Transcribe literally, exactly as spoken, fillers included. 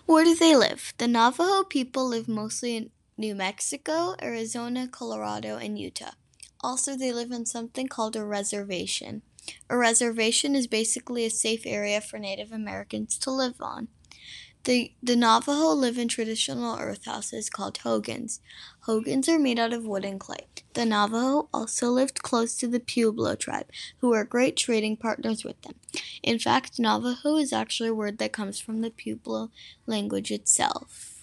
Where do they live? The Navajo people live mostly in New Mexico, Arizona, Colorado, and Utah. Also, they live in something called a reservation. A reservation is basically a safe area for Native Americans to live on. The, the Navajo live in traditional earth houses called hogans. Hogans are made out of wood and clay. The Navajo also lived close to the Pueblo tribe, who were great trading partners with them. In fact, Navajo is actually a word that comes from the Pueblo language itself.